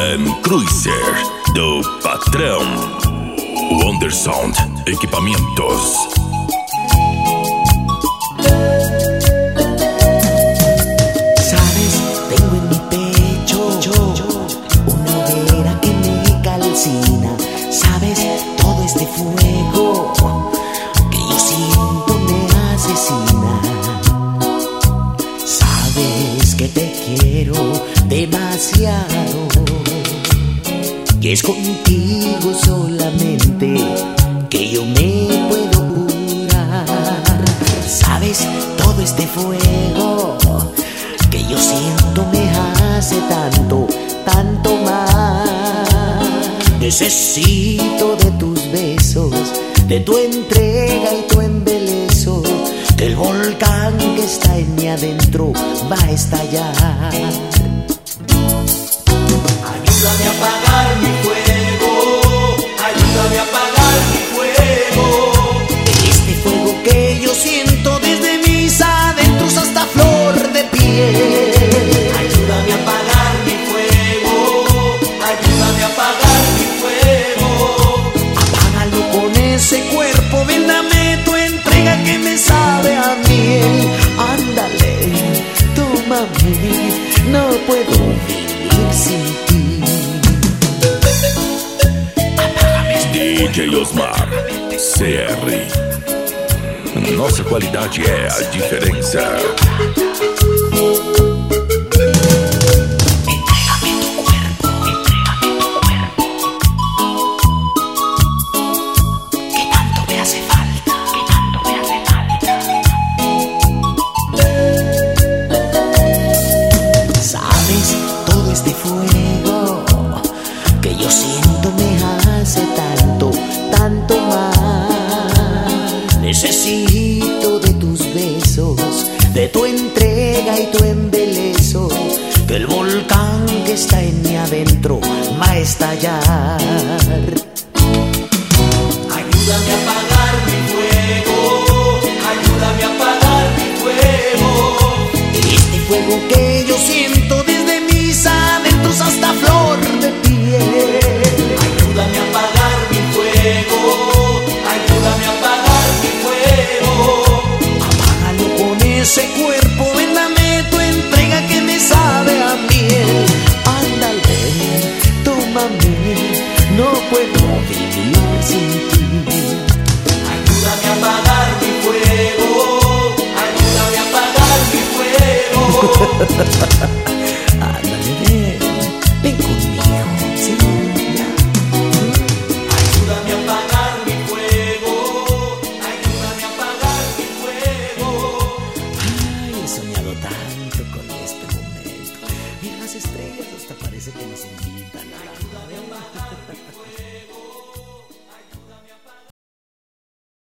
Land Cruiser do patrão Wondersound Equipamentos. Sabes, tengo en mi pecho una hoguera que me calcina. Sabes, todo este fuego que yo siento me asesina. Sabes que te quiero demasiado, que es contigo solamente que yo me puedo curar. Sabes, todo este fuego que yo siento me hace tanto, tanto más. Necesito de tus besos, de tu entrega y tu embeleso, que el volcán que está en mí adentro va a estallar. Ayúdame a apagar mi fuego, ayúdame a apagar mi fuego. Este fuego que yo siento desde mis adentros hasta flor de piel. Ayúdame a apagar mi fuego, ayúdame a apagar mi fuego. Apágalo con ese cuerpo, ven dame tu entrega que me sabe a miel. Ándale, tómame, no puedo vivir sin ti. DJ Osmar CR. Nossa qualidade é a diferença. Este fuego que yo siento me hace tanto, tanto más. Necesito de tus besos, de tu entrega y tu embeleso, que el volcán que está en mí adentro va a estallar. Ayúdame a apagar mi fuego, ayúdame a apagar mi fuego. Este fuego que yo siento desde mis adentros hasta flor de piel. Ayúdame a apagar mi fuego, ayúdame a apagar mi fuego. Apágalo con ese cuerpo, ven dame tu entrega que me sabe a miel. Ándale, tómame, no puedo vivir sin ti. Ayúdame a apagar mi fuego, ayúdame a apagar mi fuego. Ándale, ven conmigo, sí, ya. Ayúdame a apagar mi fuego, ayúdame a apagar mi fuego. Ay, he soñado tanto con este momento. Mira las estrellas, hasta parece que nos envían.